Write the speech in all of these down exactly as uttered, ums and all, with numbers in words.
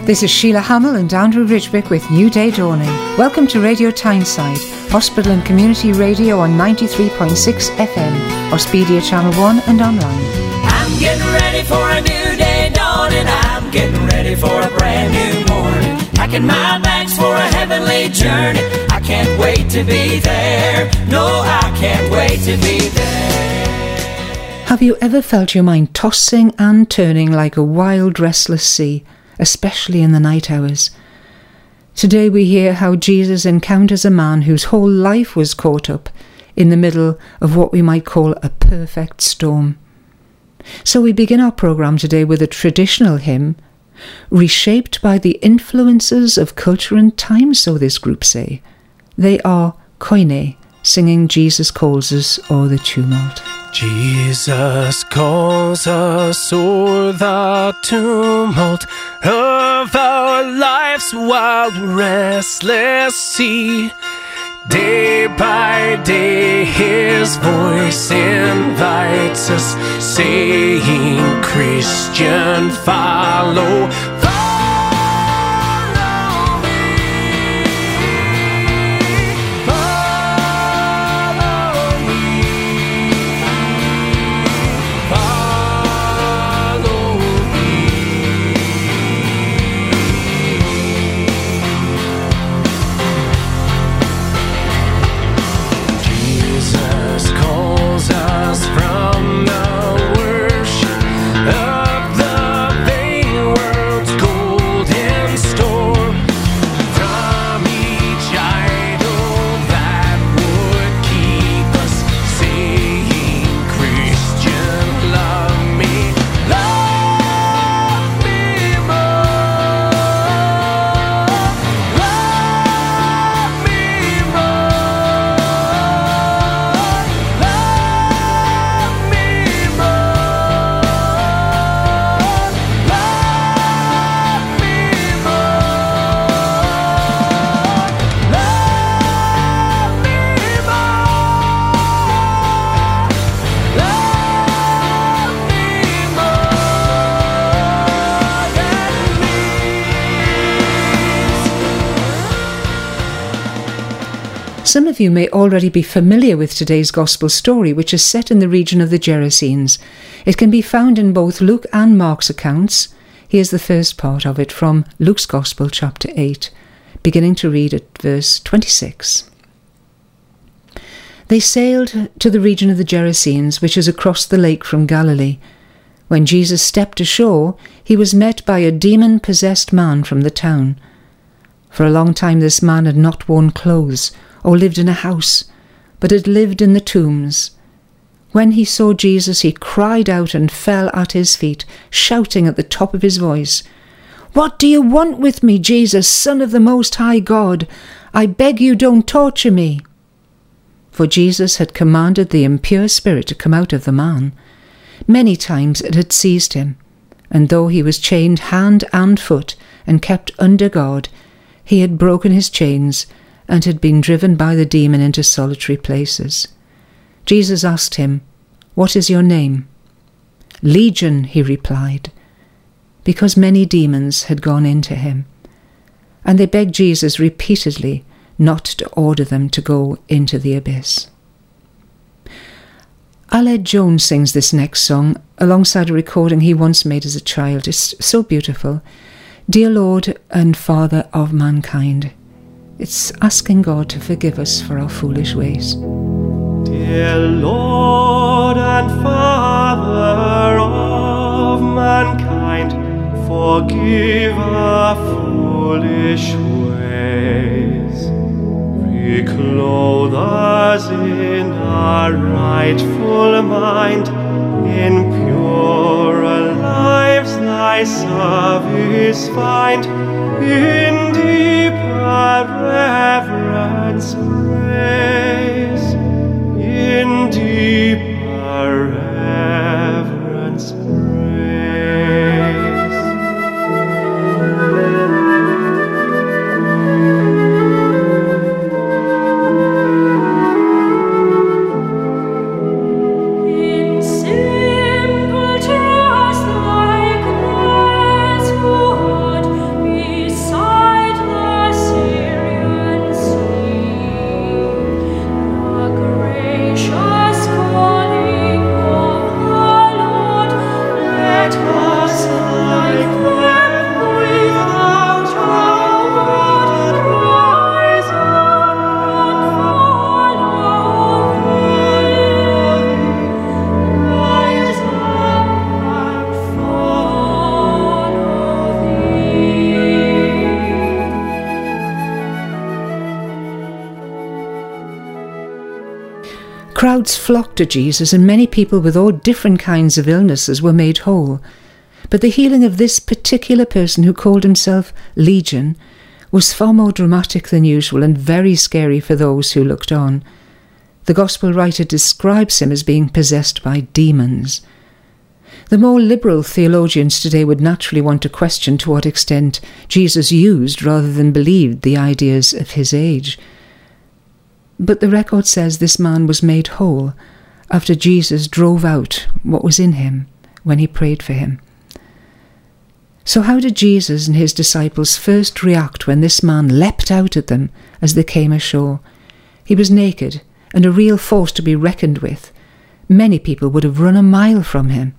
This is Sheila Hamill and Andrew Ridgewick with New Day Dawning. Welcome to Radio Tyneside, hospital and community radio on ninety-three point six F M, Auspedia Channel one and online. I'm getting ready for a new day dawning. I'm getting ready for a brand new morning. Packing my bags for a heavenly journey. I can't wait to be there. No, I can't wait to be there. Have you ever felt your mind tossing and turning like a wild, restless sea, especially in the night hours? Today we hear how Jesus encounters a man whose whole life was caught up in the middle of what we might call a perfect storm. So we begin our programme today with a traditional hymn, reshaped by the influences of culture and time, so this group say. They are Koine, singing Jesus Calls Us O'er the Tumult. Jesus calls us o'er the tumult of our life's wild, restless sea. Day by day his voice invites us, saying, Christian, follow, Some of you may already be familiar with today's Gospel story, which is set in the region of the Gerasenes. It can be found in both Luke and Mark's accounts. Here's the first part of it from Luke's Gospel, chapter eight, beginning to read at verse twenty-six. They sailed to the region of the Gerasenes, which is across the lake from Galilee. When Jesus stepped ashore, he was met by a demon-possessed man from the town. For a long time this man had not worn clothes, or lived in a house, but had lived in the tombs. When he saw Jesus, he cried out and fell at his feet, shouting at the top of his voice, "What do you want with me, Jesus, Son of the Most High God? I beg you, don't torture me." For Jesus had commanded the impure spirit to come out of the man. Many times it had seized him, and though he was chained hand and foot and kept under guard, he had broken his chains and had been driven by the demon into solitary places. Jesus asked him, "What is your name?" "Legion," he replied, because many demons had gone into him. And they begged Jesus repeatedly not to order them to go into the abyss. Aled Jones sings this next song alongside a recording he once made as a child. It's so beautiful. Dear Lord and Father of mankind. It's asking God to forgive us for our foolish ways. Dear Lord and Father of mankind, forgive our foolish ways. Reclothe us in our rightful mind, in purer lives thy service find, in deeper reverence praise, in deeper reverence praise. In simple trust thy grace, God, be Crowds flocked to Jesus, and many people with all different kinds of illnesses were made whole. But the healing of this particular person, who called himself Legion, was far more dramatic than usual and very scary for those who looked on. The Gospel writer describes him as being possessed by demons. The more liberal theologians today would naturally want to question to what extent Jesus used rather than believed the ideas of his age. But the record says this man was made whole after Jesus drove out what was in him when he prayed for him. So how did Jesus and his disciples first react when this man leapt out at them as they came ashore? He was naked and a real force to be reckoned with. Many people would have run a mile from him.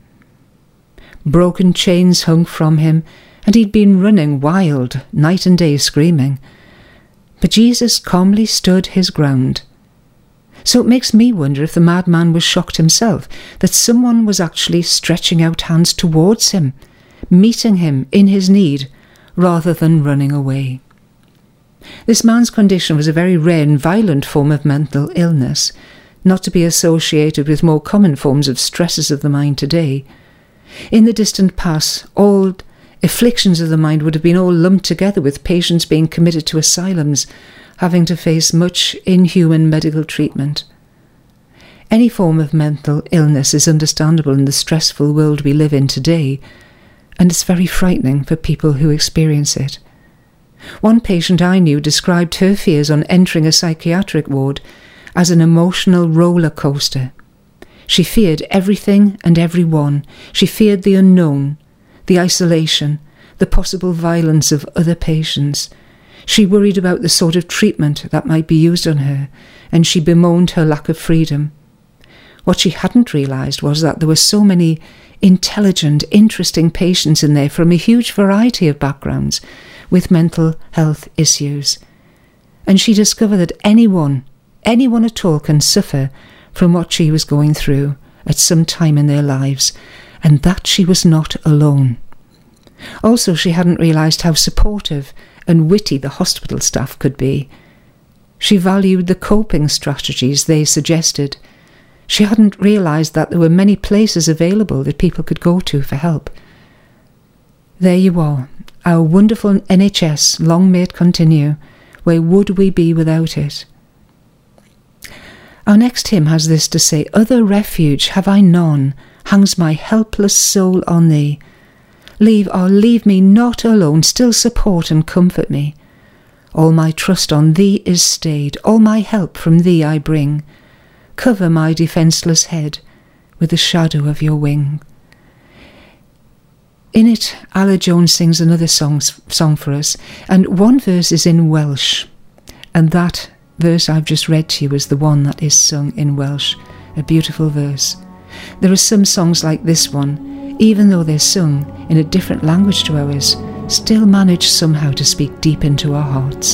Broken chains hung from him, and he'd been running wild, night and day screaming. But Jesus calmly stood his ground. So it makes me wonder if the madman was shocked himself that someone was actually stretching out hands towards him, meeting him in his need, rather than running away. This man's condition was a very rare and violent form of mental illness, not to be associated with more common forms of stresses of the mind today. In the distant past, all afflictions of the mind would have been all lumped together, with patients being committed to asylums, having to face much inhuman medical treatment. Any form of mental illness is understandable in the stressful world we live in today, and it's very frightening for people who experience it. One patient I knew described her fears on entering a psychiatric ward as an emotional roller coaster. She feared everything and everyone. She feared the unknown, the isolation, the possible violence of other patients. She worried about the sort of treatment that might be used on her, and she bemoaned her lack of freedom. What she hadn't realised was that there were so many intelligent, interesting patients in there from a huge variety of backgrounds with mental health issues. And she discovered that anyone, anyone at all can suffer from what she was going through at some time in their lives, and that she was not alone. Also, she hadn't realised how supportive and witty the hospital staff could be. She valued the coping strategies they suggested. She hadn't realised that there were many places available that people could go to for help. There you are, our wonderful N H S, long may it continue. Where would we be without it? Our next hymn has this to say: "Other refuge have I none, hangs my helpless soul on thee. Leave, or leave me not alone, still support and comfort me. All my trust on thee is stayed, all my help from thee I bring. Cover my defenceless head with the shadow of your wing." In it, Ala Jones sings another song, song for us, and one verse is in Welsh, and that verse I've just read to you is the one that is sung in Welsh, a beautiful verse. There are some songs like this one, even though they're sung in a different language to ours, still manage somehow to speak deep into our hearts.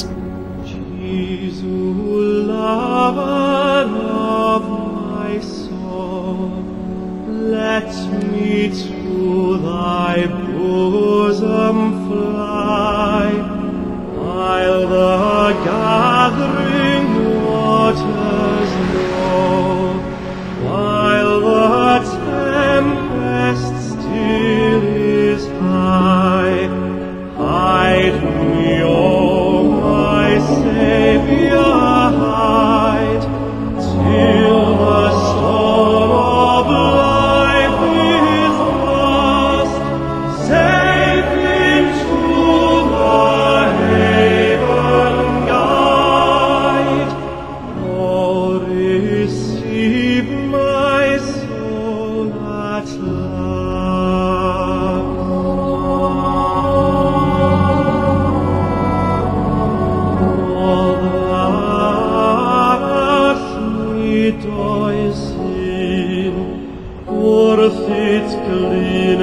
Jesu, lover of my soul, let me to thy bosom fly, while the gathering waters roll, while the tempest still is high. Hide me, O my Saviour, hide, till the storm of life is lost. Safe into the haven guide. Oh, receive my soul at last. All that sweet joy sing, worth its clean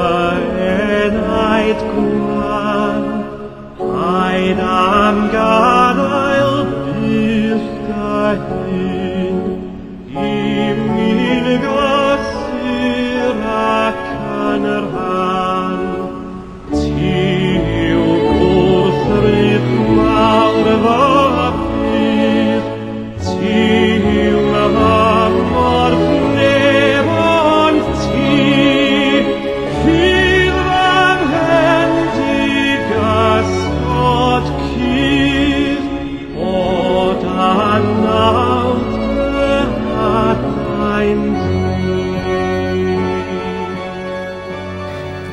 night gwan. Ein am gadael byth dahin, im ilgasir ac yn yr han. Tiw gwrthrydd mawr fy fydd, tiw na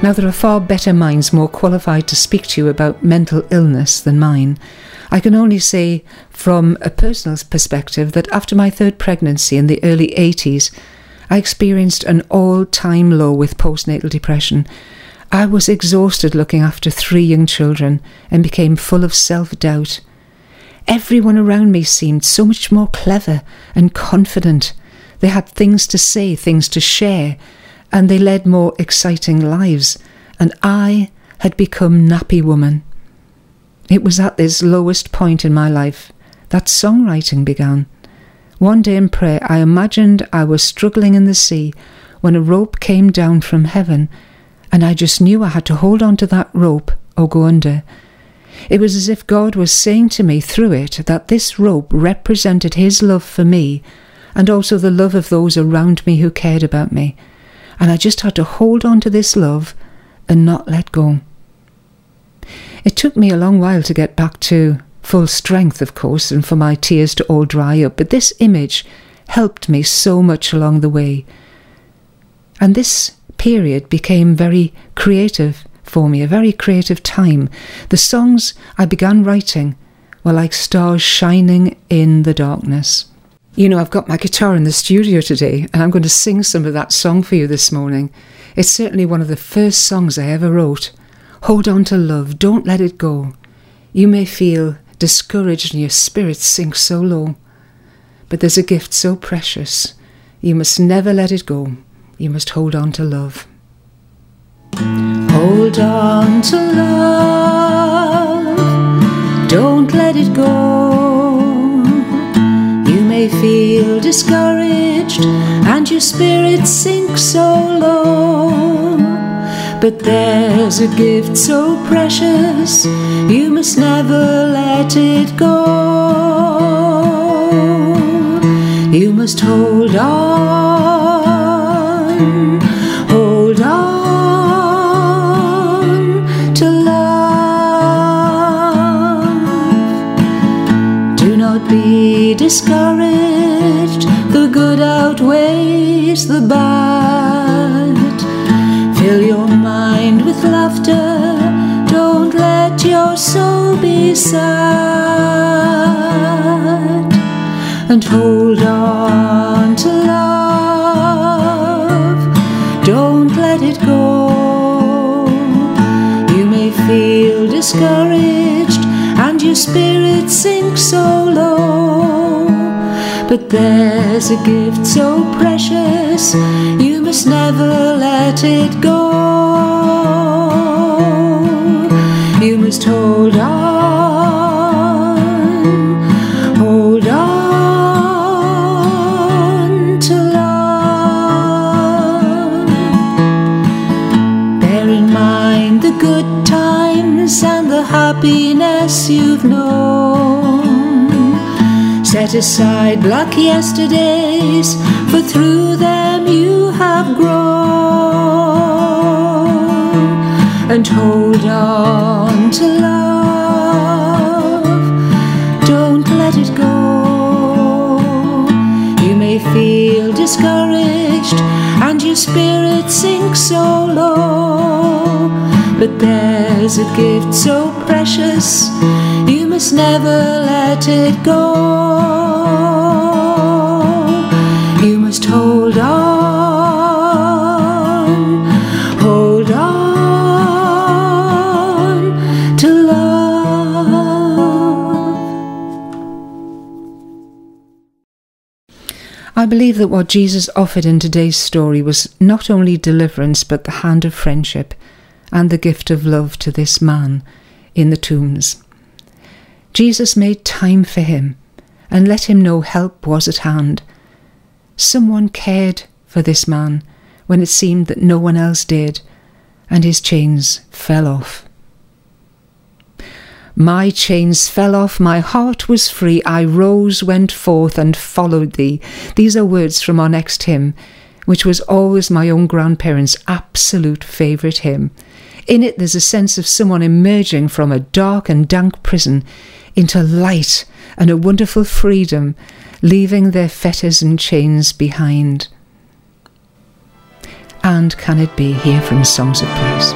Now, there are far better minds more qualified to speak to you about mental illness than mine. I can only say from a personal perspective that after my third pregnancy in the early eighties, I experienced an all-time low with postnatal depression. I was exhausted looking after three young children and became full of self-doubt. Everyone around me seemed so much more clever and confident. They had things to say, things to share, and they led more exciting lives. And I had become nappy woman. It was at this lowest point in my life that songwriting began. One day in prayer, I imagined I was struggling in the sea when a rope came down from heaven, and I just knew I had to hold on to that rope or go under. It was as if God was saying to me through it that this rope represented his love for me and also the love of those around me who cared about me. And I just had to hold on to this love and not let go. It took me a long while to get back to full strength, of course, and for my tears to all dry up, but this image helped me so much along the way. And this period became very creative for me, a very creative time. The songs I began writing were like stars shining in the darkness. You know, I've got my guitar in the studio today, and I'm going to sing some of that song for you this morning. It's certainly one of the first songs I ever wrote. Hold on to love, don't let it go. You may feel discouraged and your spirit sinks so low, but there's a gift so precious. You must never let it go. You must hold on to love. Hold on to love, don't let it go. You may feel discouraged and your spirit sinks so low, but there's a gift so precious, you must never let it go. You must hold on, hold on to love. Do not be discouraged, the good outweighs the bad. Fill your mind with laughter, don't let your soul be sad. And hold on to love, don't let it go. You may feel discouraged and your spirit sinks so low, but there's a gift so precious, you must never let it go. You must hold on, hold on to love. Bear in mind the good times and the happiness you've known. Set aside black yesterdays, for through them you have grown. And hold on to love, don't let it go. You may feel discouraged and your spirit sinks so low, but there's a gift so precious, you must never let it go. You must hold on, hold on to love. I believe that what Jesus offered in today's story was not only deliverance, but the hand of friendship and the gift of love to this man in the tombs. Jesus made time for him and let him know help was at hand. Someone cared for this man when it seemed that no one else did, and his chains fell off. My chains fell off, my heart was free, I rose, went forth and followed thee. These are words from our next hymn, which was always my own grandparents' absolute favourite hymn. In it there's a sense of someone emerging from a dark and dank prison into light and a wonderful freedom, leaving their fetters and chains behind. and can it be here from Songs of Praise.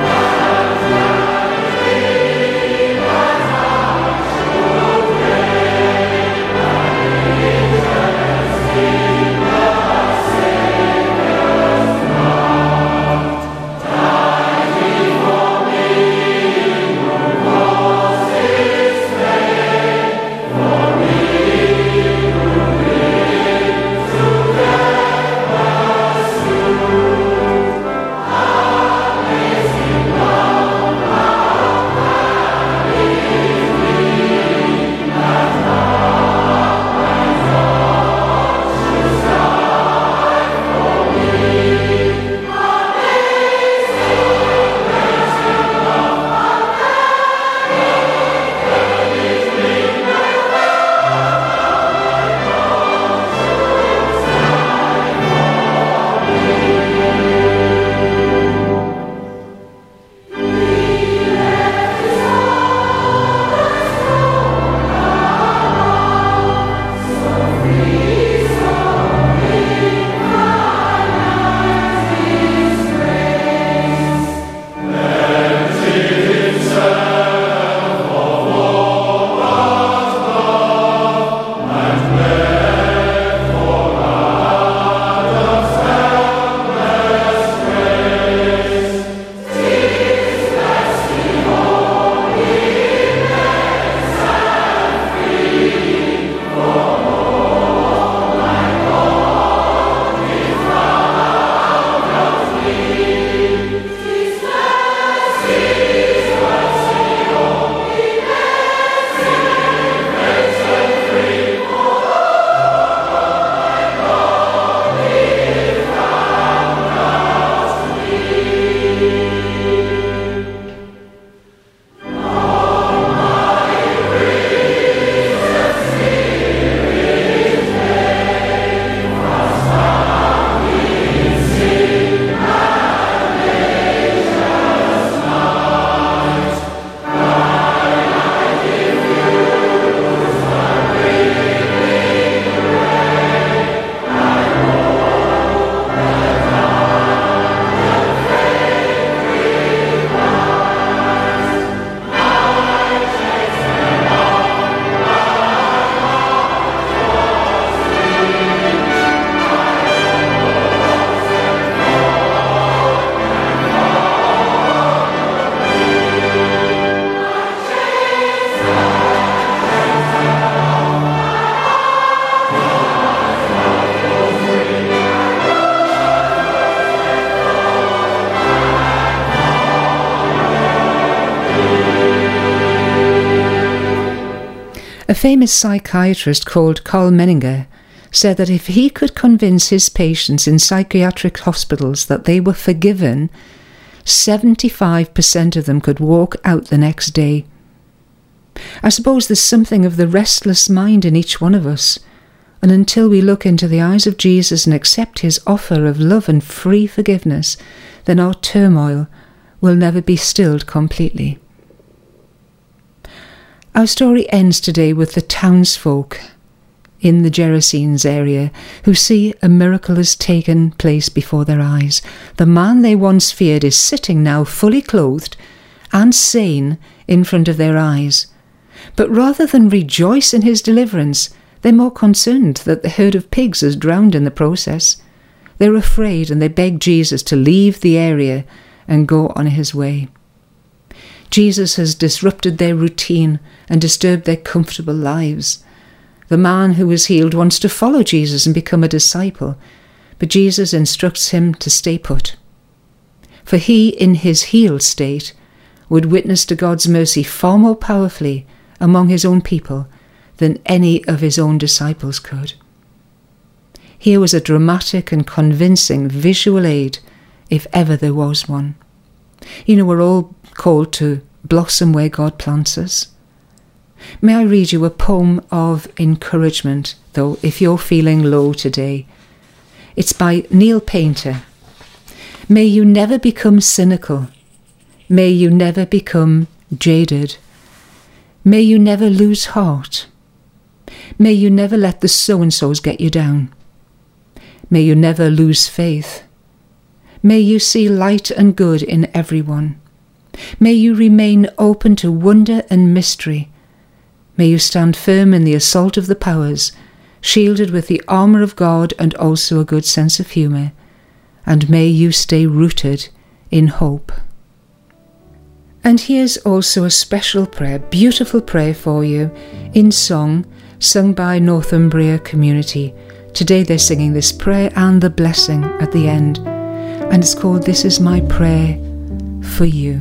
A famous psychiatrist called Karl Menninger said that if he could convince his patients in psychiatric hospitals that they were forgiven, seventy-five percent of them could walk out the next day. I suppose there's something of the restless mind in each one of us, and until we look into the eyes of Jesus and accept his offer of love and free forgiveness, then our turmoil will never be stilled completely. Our story ends today with the townsfolk in the Gerasenes area who see a miracle has taken place before their eyes. The man they once feared is sitting now fully clothed and sane in front of their eyes. But rather than rejoice in his deliverance, they're more concerned that the herd of pigs is drowned in the process. They're afraid and they beg Jesus to leave the area and go on his way. Jesus has disrupted their routine and disturbed their comfortable lives. The man who was healed wants to follow Jesus and become a disciple, but Jesus instructs him to stay put. For he, in his healed state, would witness to God's mercy far more powerfully among his own people than any of his own disciples could. Here was a dramatic and convincing visual aid, if ever there was one. You know, we're all called to blossom where God plants us. May I read you a poem of encouragement, though, if you're feeling low today. It's by Neil Painter. May you never become cynical. May you never become jaded. May you never lose heart. May you never let the so-and-sos get you down. May you never lose faith. May you see light and good in everyone. May you remain open to wonder and mystery. May you stand firm in the assault of the powers, shielded with the armour of God and also a good sense of humour. And may you stay rooted in hope. And here's also a special prayer, beautiful prayer for you, in song, sung by Northumbria Community. Today they're singing this prayer and the blessing at the end. And it's called This Is My Prayer for You.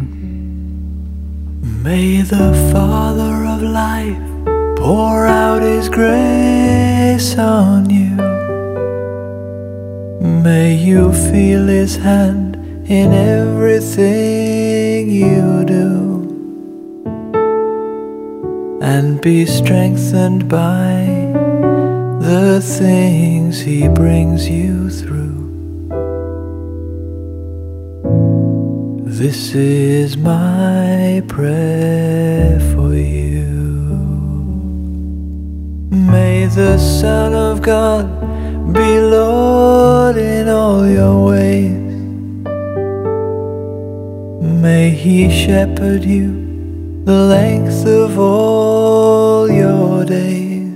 May the Father of life pour out His grace on you. May you feel His hand in everything you do, and be strengthened by the things He brings you through. This is my prayer for you. May the Son of God be Lord in all your ways. May He shepherd you the length of all your days,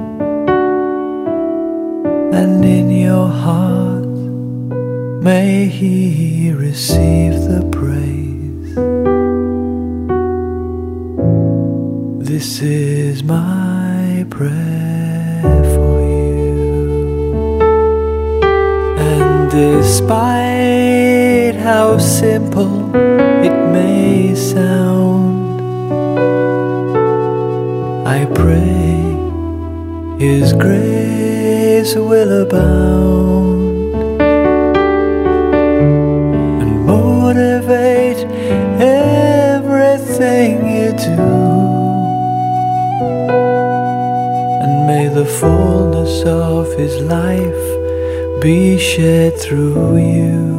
and in your heart may He receive the praise. This is my prayer for you. And despite how simple it may sound, I pray His grace will abound and motivate everything you do, and may the fullness of His life be shed through you.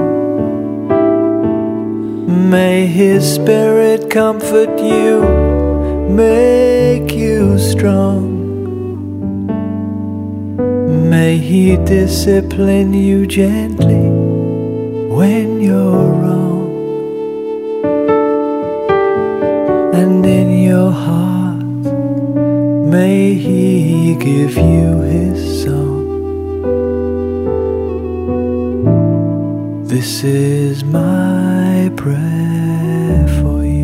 May His Spirit comfort you, make you strong. May He discipline you gently when you're wrong, and in your heart may He give you His song. This is my prayer for you.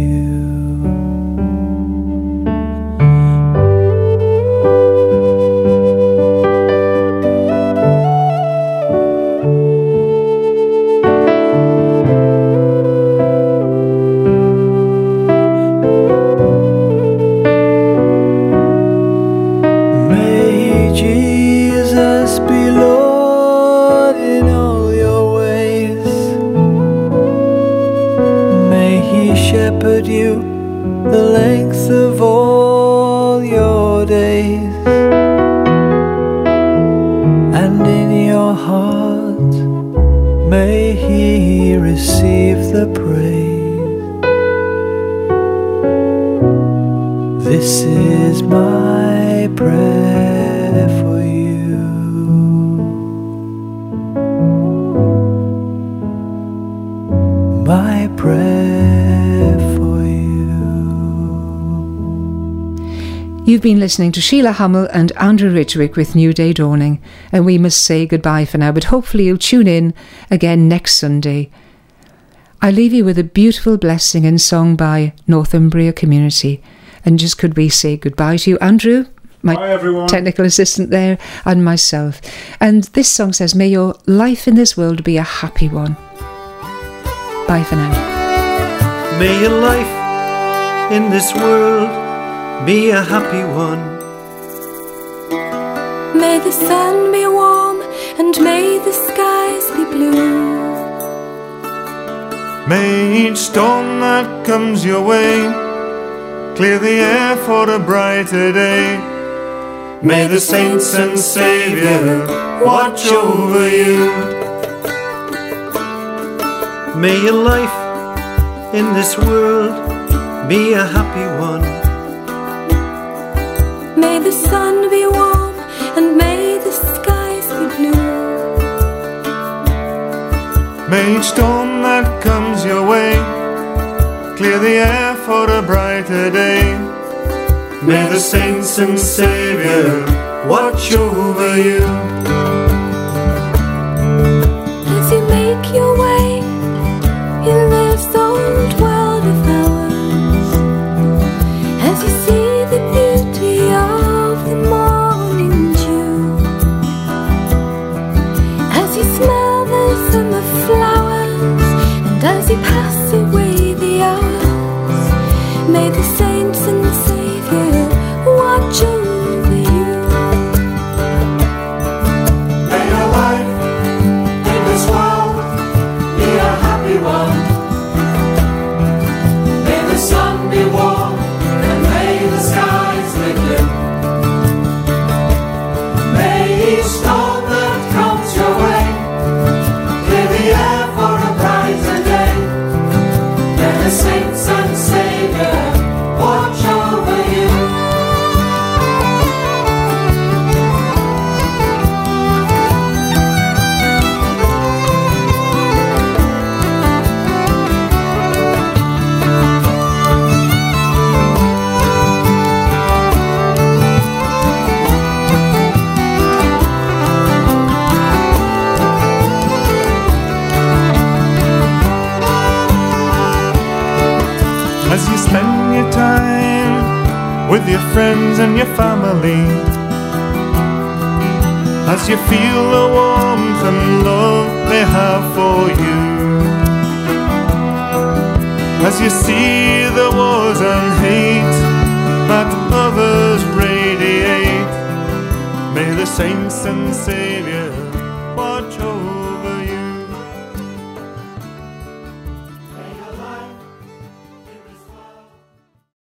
Shepherd you the length of all your days, and in your heart may He receive the praise. This is my prayer for you. My prayer. You've been listening to Sheila Hummel and Andrew Ridgwick with New Day Dawning, and we must say goodbye for now, but hopefully you'll tune in again next Sunday. I leave you with a beautiful blessing and song by Northumbria Community. And just could we say goodbye to you, Andrew, my Bye, everyone. technical assistant there, and myself. And this song says, may your life in this world be a happy one. Bye for now. May your life in this world be a happy one. May the sun be warm and may the skies be blue. May each storm that comes your way clear the air for a brighter day. May the saints and Saviour watch over you. May your life in this world be a happy one. May the sun be warm and may the skies be blue. May each storm that comes your way clear the air for a brighter day. May the saints and Saviour watch over you. As you make your way in this old world of ours, as you see the beauty of the morning dew, as you smell the summer flowers, and as you pass away the hours, may the saints and Saviour watch over you. May your life in this world be a happy one. May the sun be warm and may the skies be blue. May each storm that comes your way clear the air for a brighter day. May the saints and Saviour watch over you. As you spend your time with your friends and your family, as you feel the warmth and love they have for you, as you see the wars and hate that others radiate, may the saints and Saviour